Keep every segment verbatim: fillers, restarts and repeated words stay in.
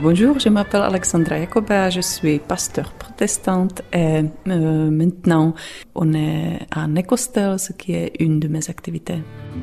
Bonjour, je m'appelle Alexandra Jakobea, je suis pasteur protestante et euh, maintenant on est à Nekostel, ce qui est une de mes activités.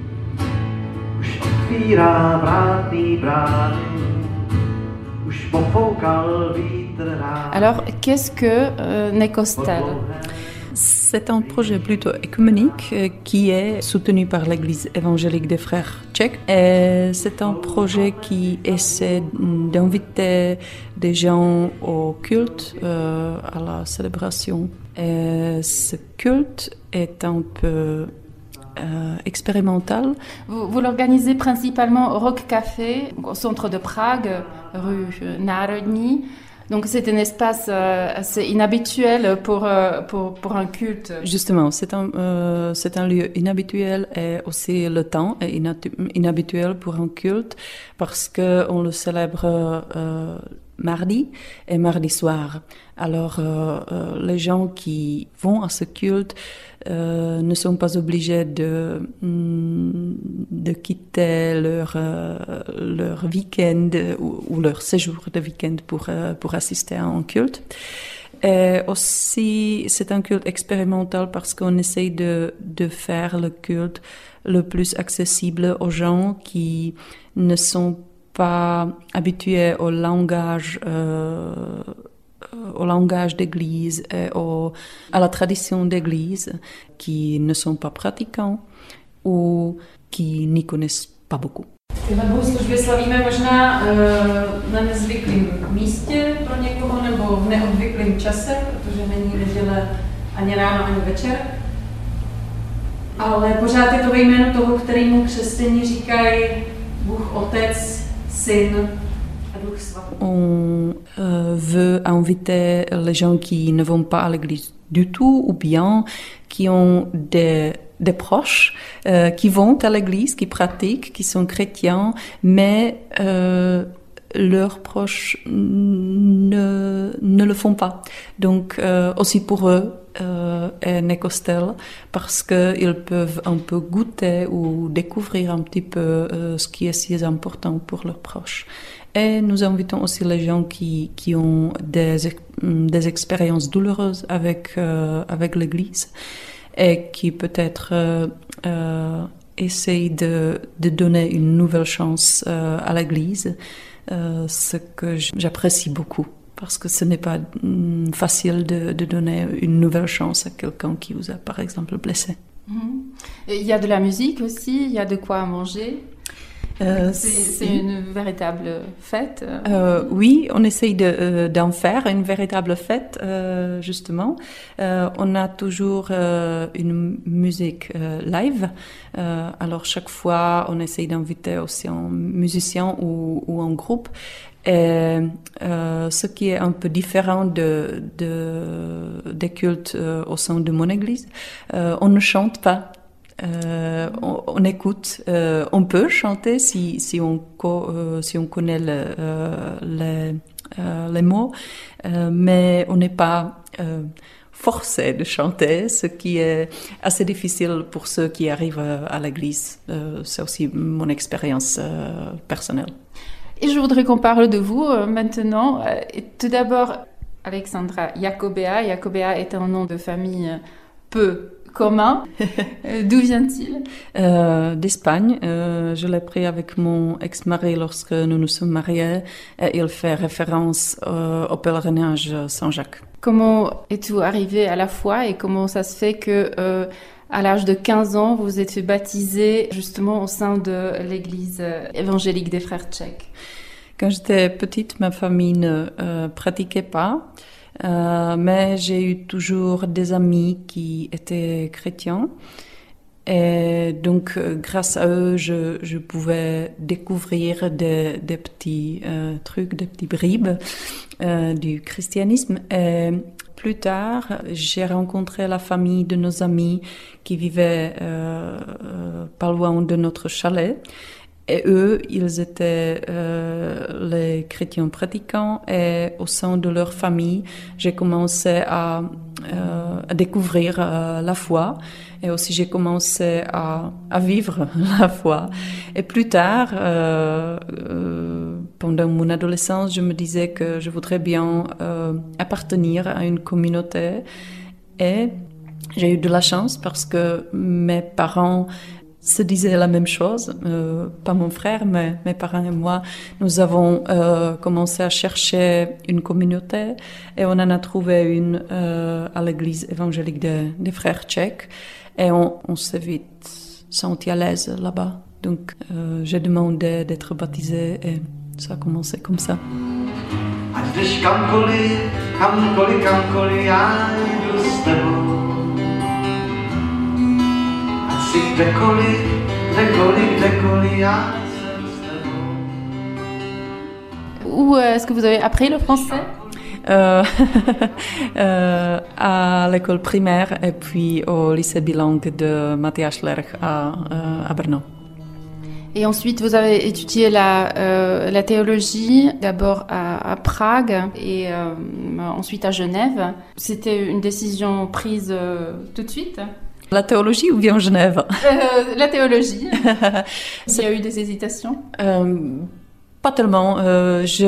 Alors, qu'est-ce que euh, Nekostel ? C'est un projet plutôt écuménique euh, qui est soutenu par l'Église évangélique des Frères tchèques. Et c'est un projet qui essaie d'inviter des gens au culte, euh, à la célébration. Et ce culte est un peu euh, expérimental. Vous, vous l'organisez principalement au Rock Café, au centre de Prague, rue Národní. Donc c'est un espace euh, assez inhabituel pour, euh, pour, pour un culte. Justement, c'est un, euh, c'est un lieu inhabituel et aussi le temps est inhabituel pour un culte parce qu'on le célèbre euh, mardi et mardi soir. Alors euh, euh, les gens qui vont à ce culte euh, ne sont pas obligés de, de quitter leur, euh, leur week-end ou, ou leur séjour de week-end pour, euh, pour assister à un culte. Et aussi, c'est un culte expérimental parce qu'on essaye de, de faire le culte le plus accessible aux gens qui ne sont pas habitués au langage euh, au langage d'église et au, à la tradition d'église, qui ne sont pas pratiquants ou qui n'y connaissent pas beaucoup. Tyhle bohoslužby slavíme možná uh, na nezvyklém místě pro někoho nebo v neobvyklém čase, protože není neděle ani ráno, ani večer. Ale pořád je to ve jménu toho, kterému křesťané říkají Bůh Otec, Syn. On euh, veut inviter les gens qui ne vont pas à l'église du tout ou bien qui ont des, des proches euh, qui vont à l'église, qui pratiquent, qui sont chrétiens, mais euh, leurs proches ne, ne le font pas. Donc euh, aussi pour eux, euh, est Nekostel parce qu'ils peuvent un peu goûter ou découvrir un petit peu euh, ce qui est si important pour leurs proches. Et nous invitons aussi les gens qui, qui ont des, des expériences douloureuses avec, euh, avec l'Église et qui peut-être euh, euh, essayent de, de donner une nouvelle chance euh, à l'Église, euh, ce que j'apprécie beaucoup. Parce que ce n'est pas mm, facile de, de donner une nouvelle chance à quelqu'un qui vous a, par exemple, blessé. Mmh. Il y a de la musique aussi, il y a de quoi manger. Euh, c'est, c'est une véritable fête. Euh, oui, on essaye de, euh, d'en faire une véritable fête, euh, justement. Euh, on a toujours euh, une musique euh, live. Euh, alors chaque fois, on essaye d'inviter aussi un musicien ou, ou un groupe. Et euh, ce qui est un peu différent de, de, des cultes euh, au sein de mon église, euh, on ne chante pas. Euh, on, on écoute, euh, on peut chanter si, si, on, co, euh, si on connaît le, euh, les, euh, les mots, euh, mais on n'est pas euh, forcé de chanter, ce qui est assez difficile pour ceux qui arrivent à l'église. Euh, c'est aussi mon expérience euh, personnelle. Et je voudrais qu'on parle de vous euh, maintenant. Euh, tout d'abord, Alexandra Jakobea. Jakobea est un nom de famille peu commun. D'où vient-il ? euh, D'Espagne. Euh, je l'ai pris avec mon ex-mari lorsque nous nous sommes mariés et il fait référence euh, au pèlerinage Saint-Jacques. Comment es-tu arrivé à la foi et comment ça se fait que, euh, à l'âge de quinze ans, vous êtes fait baptiser justement au sein de l'église évangélique des Frères tchèques ? Quand j'étais petite, ma famille ne euh, pratiquait pas. Euh, mais j'ai eu toujours des amis qui étaient chrétiens et donc euh, grâce à eux je, je pouvais découvrir des, des petits euh, trucs, des petits bribes euh, du christianisme. Et plus tard, j'ai rencontré la famille de nos amis qui vivaient euh, euh, pas loin de notre chalet. Et eux, ils étaient euh, les chrétiens pratiquants et au sein de leur famille, j'ai commencé à, euh, à découvrir euh, la foi et aussi j'ai commencé à, à vivre la foi. Et plus tard, euh, euh, pendant mon adolescence, je me disais que je voudrais bien euh, appartenir à une communauté et j'ai eu de la chance parce que mes parents se disaient la même chose, euh, pas mon frère, mais mes parents et moi, nous avons euh, commencé à chercher une communauté et on en a trouvé une euh, à l'église évangélique des, des frères tchèques et on, on s'est vite senti à l'aise là-bas. Donc euh, j'ai demandé d'être baptisée et ça a commencé comme ça. Où est-ce que vous avez appris le français? euh, euh, À l'école primaire et puis au lycée bilingue de Matthias Lerch à, euh, à Brno. Et ensuite, vous avez étudié la, euh, la théologie, d'abord à, à Prague et euh, ensuite à Genève. C'était une décision prise euh, tout de suite? La théologie ou bien Genève? euh, La théologie. Il y a eu des hésitations? euh, Pas tellement. Euh, je,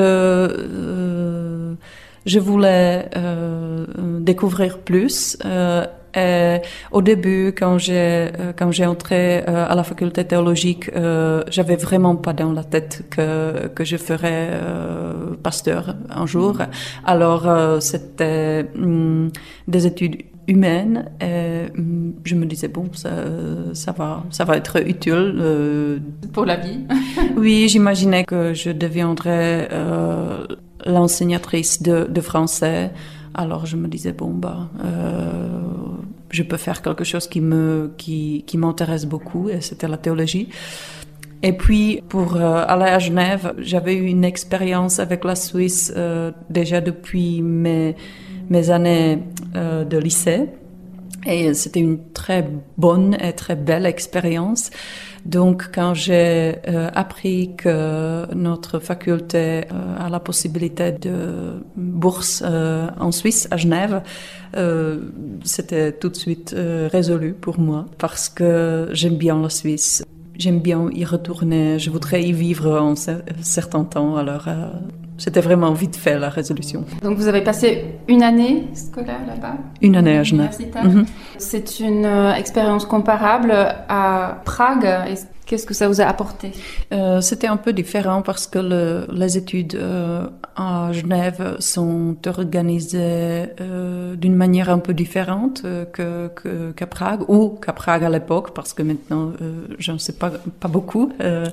euh, je voulais euh, découvrir plus. Euh, et au début, quand j'ai quand j'ai entré euh, à la faculté théologique, euh, j'avais vraiment pas dans la tête que que je ferais euh, pasteur un jour. Alors euh, c'était hum, des études humaine et je me disais bon ça ça va ça va être utile euh, pour la vie. Oui, j'imaginais que je deviendrais euh, l'enseignatrice de, de français. Alors je me disais bon bah euh, je peux faire quelque chose qui me qui qui m'intéresse beaucoup et c'était la théologie. Et puis pour euh, aller à Genève, j'avais eu une expérience avec la Suisse euh, déjà depuis mes mes années euh, de lycée et c'était une très bonne et très belle expérience. Donc quand j'ai euh, appris que notre faculté euh, a la possibilité de bourse euh, en Suisse à Genève, euh, c'était tout de suite euh, résolu pour moi parce que j'aime bien la Suisse. J'aime bien y retourner, je voudrais y vivre en cer- certain temps, alors euh, c'était vraiment vite fait la résolution. Donc vous avez passé une année scolaire là-bas? Une année à Genève. Mm-hmm. C'est une euh, expérience comparable à Prague. Qu'est-ce que ça vous a apporté? euh, C'était un peu différent parce que le, les études euh, à Genève sont organisées euh, d'une manière un peu différente euh, que, que, qu'à Prague, ou qu'à Prague à l'époque, parce que maintenant, euh, je ne sais pas, pas beaucoup. Euh,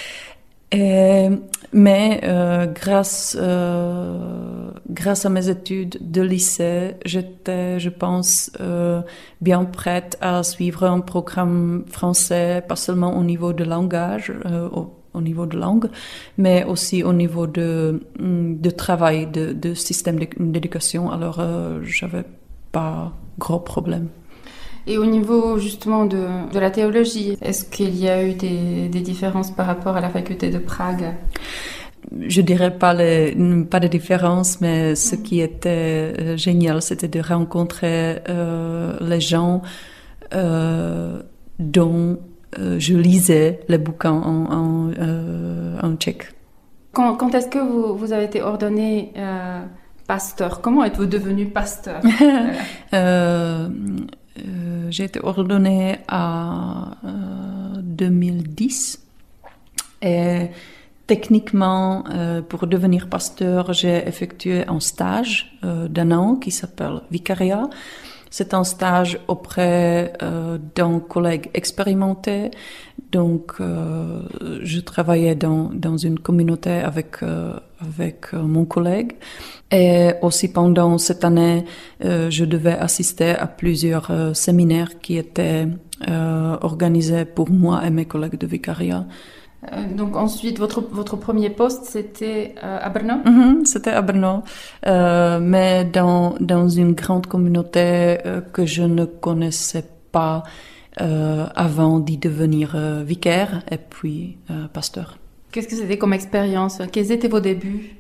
et, mais euh, grâce, euh, grâce à mes études de lycée, j'étais, je pense, euh, bien prête à suivre un programme français, pas seulement au niveau de langage, euh, au, au niveau de langue, mais aussi au niveau de, de travail, de, de système d'éducation. Alors, euh, j'avais pas gros problème. Et au niveau justement de, de la théologie, est-ce qu'il y a eu des, des différences par rapport à la faculté de Prague? Je dirais pas les, pas de différence, mais ce qui était euh, génial, c'était de rencontrer euh, les gens euh, dont euh, je lisais les bouquins en, en, euh, en tchèque. Quand, quand est-ce que vous, vous avez été ordonné euh, pasteur? Comment êtes-vous devenu pasteur? euh, Euh, j'ai été ordonnée à euh, deux mille dix et techniquement, euh, pour devenir pasteur, j'ai effectué un stage euh, d'un an qui s'appelle vicariat. C'est un stage auprès euh, d'un collègue expérimenté. Donc, euh, je travaillais dans, dans une communauté avec, euh, avec euh, mon collègue. Et aussi pendant cette année, euh, je devais assister à plusieurs euh, séminaires qui étaient euh, organisés pour moi et mes collègues de vicariat. Euh, donc ensuite, votre, votre premier poste, c'était euh, à Brno? Mm-hmm, c'était à Brno, euh, mais dans, dans une grande communauté euh, que je ne connaissais pas euh, avant d'y devenir euh, vicaire et puis euh, pasteur. Qu'est-ce que c'était comme expérience? Quels étaient vos débuts?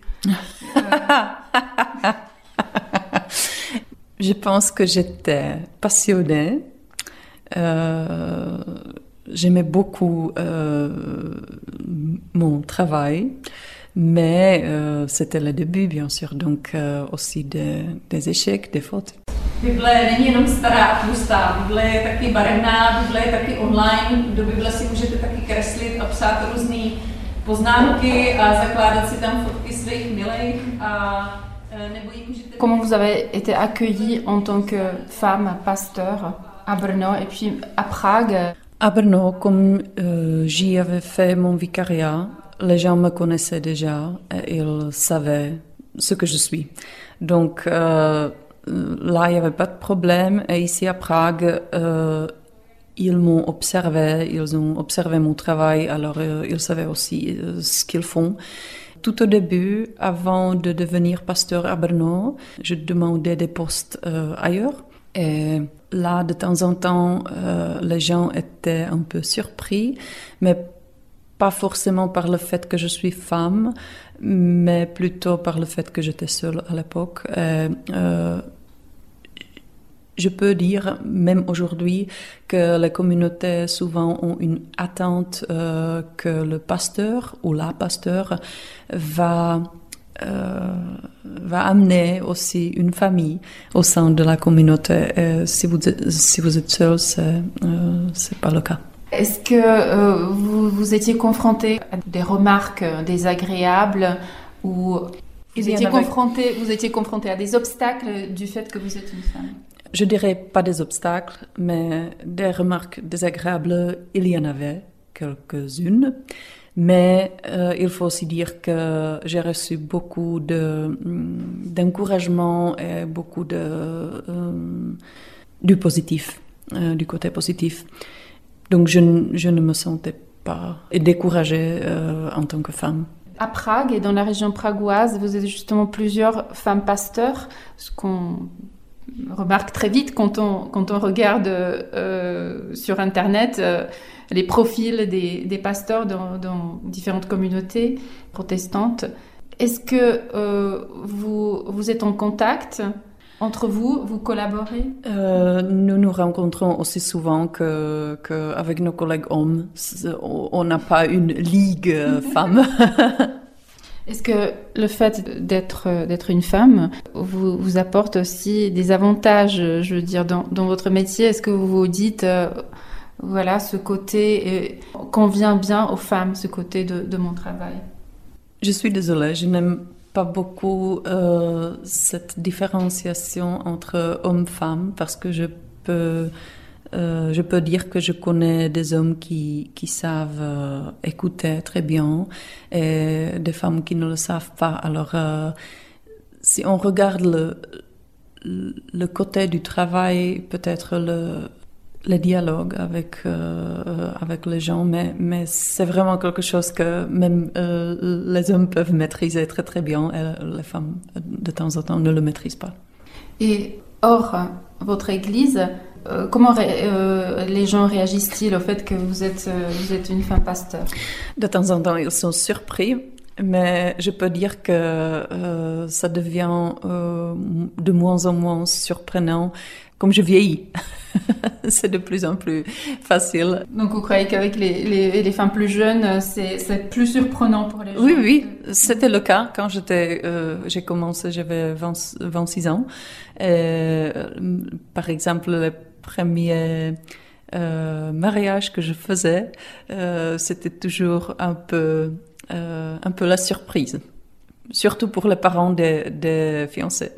Je pense que j'étais passionnée. Euh, j'aimais beaucoup euh, mon travail, mais euh, c'était le début, bien sûr, donc euh, aussi des, des échecs, des fautes. Bible není jenom stará a tlustá, Bible je taky barevná, Bible je taky online, do Bible si můžete taky kreslit a psát různé poznámky a zakládat si tam fotky svých milých a nebo jim můžete... Comment vous avez été accueillie en tant que femme pasteur à Brno et puis à Prague? À Brno, comme euh, j'y avais fait mon vicariat, les gens me connaissaient déjà et ils savaient ce que je suis. Donc euh, là, il n'y avait pas de problème. Et ici à Prague, euh, ils m'ont observé, ils ont observé mon travail, alors euh, ils savaient aussi euh, ce qu'ils font. Tout au début, avant de devenir pasteur à Brno, je demandais des postes euh, ailleurs. Et là, de temps en temps, euh, les gens étaient un peu surpris, mais pas forcément par le fait que je suis femme, mais plutôt par le fait que j'étais seule à l'époque. Et, euh, je peux dire, même aujourd'hui, que les communautés souvent ont une attente euh, que le pasteur ou la pasteur va, euh, va amener aussi une famille au sein de la communauté. Et si vous êtes, si vous êtes seul, c'est, euh, c'est pas le cas. Est-ce que euh, vous, vous étiez confronté à des remarques désagréables ou vous étiez, confronté, vous étiez confronté à des obstacles du fait que vous êtes une femme? Je dirais pas des obstacles, mais des remarques désagréables, il y en avait quelques-unes. Mais euh, il faut aussi dire que j'ai reçu beaucoup de, d'encouragement et beaucoup de, euh, du positif, euh, du côté positif. Donc je, je ne me sentais pas découragée euh, en tant que femme. À Prague et dans la région pragoise, vous êtes justement plusieurs femmes pasteurs, ce qu'on remarque très vite quand on, quand on regarde euh, sur Internet euh, les profils des, des pasteurs dans, dans différentes communautés protestantes. Est-ce que euh, vous, vous êtes en contact entre vous, vous collaborez? euh, Nous nous rencontrons aussi souvent que, que avec nos collègues hommes. On n'a pas une ligue femme. Est-ce que le fait d'être, d'être une femme vous, vous apporte aussi des avantages, je veux dire, dans, dans votre métier? Est-ce que vous vous dites, euh, voilà, ce côté euh, convient bien aux femmes, ce côté de, de mon travail? Je suis désolée, je n'aime pas beaucoup euh, cette différenciation entre hommes-femmes parce que je peux... Euh, je peux dire que je connais des hommes qui, qui savent euh, écouter très bien et des femmes qui ne le savent pas. Alors, euh, si on regarde le, le côté du travail, peut-être le, le dialogue avec, euh, avec les gens, mais, mais c'est vraiment quelque chose que même euh, les hommes peuvent maîtriser très très bien et les femmes, de temps en temps, ne le maîtrisent pas. Et hors votre église, Euh, comment ré- euh, les gens réagissent-ils au fait que vous êtes, euh, vous êtes une femme pasteur? De temps en temps, ils sont surpris, mais je peux dire que euh, ça devient euh, de moins en moins surprenant comme je vieillis. C'est de plus en plus facile. Donc vous croyez qu'avec les, les, les femmes plus jeunes, c'est, c'est plus surprenant pour les gens? Oui, oui, c'était le cas quand j'étais, euh, j'ai commencé, j'avais vingt, vingt-six ans. Et, par exemple, les premiers euh, mariages que je faisais, euh, c'était toujours un peu, euh, un peu la surprise, surtout pour les parents des, des fiancés.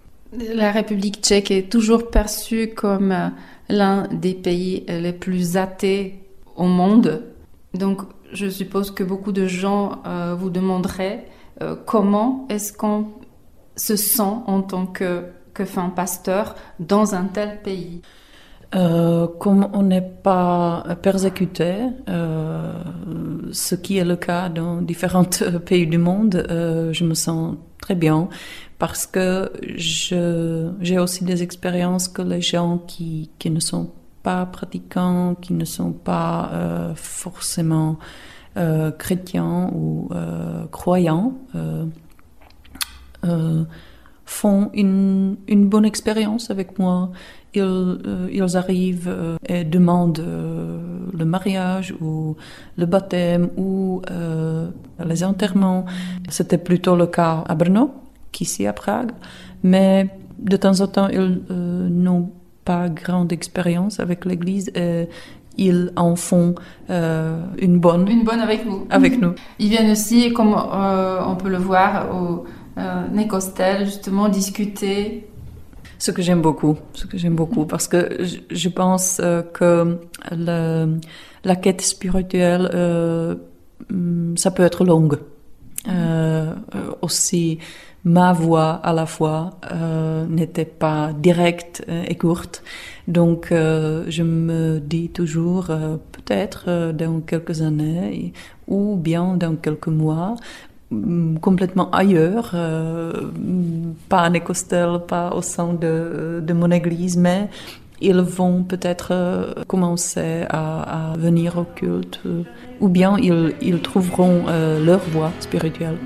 La République tchèque est toujours perçue comme l'un des pays les plus athées au monde. Donc, je suppose que beaucoup de gens euh, vous demanderaient euh, comment est-ce qu'on se sent en tant que, que femme pasteur dans un tel pays. Euh, comme on n'est pas persécuté, euh, ce qui est le cas dans différents pays du monde, euh, je me sens très bien parce que je, j'ai aussi des expériences que les gens qui, qui ne sont pas pratiquants, qui ne sont pas euh, forcément euh, chrétiens ou euh, croyants, euh, euh, font une, une bonne expérience avec moi. Ils, euh, ils arrivent euh, et demandent euh, le mariage ou le baptême ou euh, les enterrements. C'était plutôt le cas à Brno qu'ici à Prague, mais de temps en temps, ils euh, n'ont pas grande expérience avec l'Église et ils en font euh, une bonne. Une bonne avec vous. Avec nous. Ils viennent aussi, comme euh, on peut le voir, au euh, Nécostel, justement, discuter. Ce que j'aime beaucoup, ce que j'aime beaucoup, parce que je, je pense euh, que le, la quête spirituelle, euh, ça peut être longue. Euh, aussi, ma voix à la fois euh, n'était pas directe euh, et courte, donc euh, je me dis toujours euh, peut-être euh, dans quelques années ou bien dans quelques mois, complètement ailleurs, euh, pas à Nécostel, pas au sein de, de mon église, mais ils vont peut-être euh, commencer à, à venir au culte, euh, ou bien ils, ils trouveront euh, leur voie spirituelle.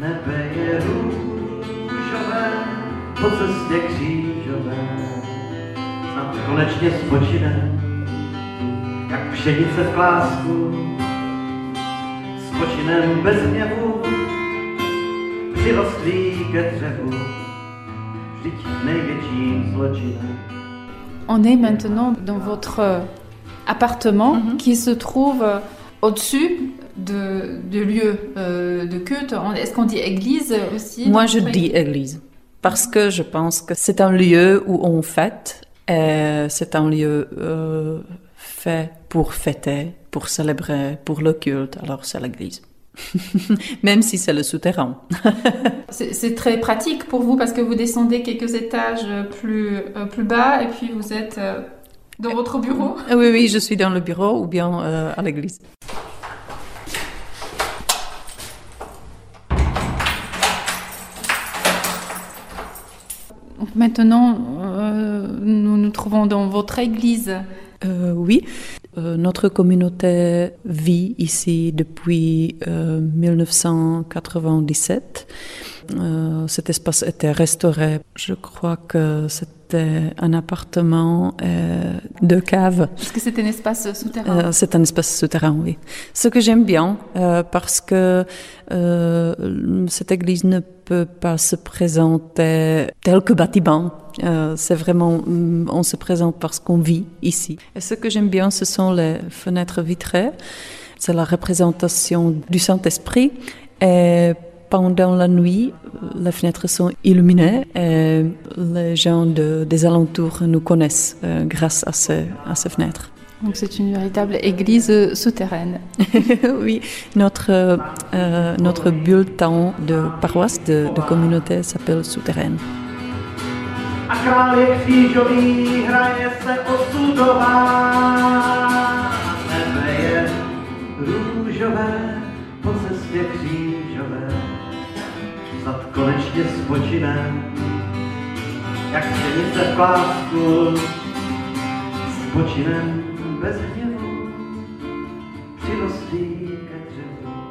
Po cestě křížové, snad konečně spočine, jak pšenice v klásku, spočinem bez hněvu, přirostlý ke dřevu, vždyť největším zločinem. On est maintenant dans votre appartement mm-hmm. qui se trouve au-dessus de, de lieux euh, de culte. Est-ce qu'on dit église aussi? Moi, je dis église. Parce que je pense que c'est un lieu où on fête, et c'est un lieu euh, fait pour fêter, pour célébrer, pour le culte, alors c'est l'église. Même si c'est le souterrain. c'est, c'est très pratique pour vous parce que vous descendez quelques étages plus, euh, plus bas et puis vous êtes euh, dans votre bureau. Oui, oui, je suis dans le bureau ou bien euh, à l'église. Maintenant, euh, nous nous trouvons dans votre église. Euh, oui, euh, notre communauté vit ici depuis euh, dix-neuf cent quatre-vingt-dix-sept. Euh, cet espace était restauré. Je crois que c'était un appartement euh, de cave. Est-ce que c'est un espace souterrain? euh, C'est un espace souterrain, oui. Ce que j'aime bien, euh, parce que euh, cette église ne peut pas se présenter tel que bâtiment. Euh, c'est vraiment, on se présente parce qu'on vit ici. Et ce que j'aime bien, ce sont les fenêtres vitrées. C'est la représentation du Saint-Esprit. Et pendant la nuit, les fenêtres sont illuminées et les gens de, des alentours nous connaissent euh, grâce à ces, à ces fenêtres. Donc c'est une véritable église souterraine. Oui, notre, euh, notre bulletin de paroisse, de, de communauté s'appelle Souterraine. A král je křížový, hraje se osudová, nebe je růžové, po cestě křížové, snad konečně spočine, jak pšenice v klásku, spočinem bez hněvu, přirostlý ke dřevu.